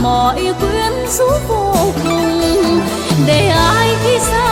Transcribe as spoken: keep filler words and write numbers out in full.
mọi quyến rũ vô cùng, để ai khi xa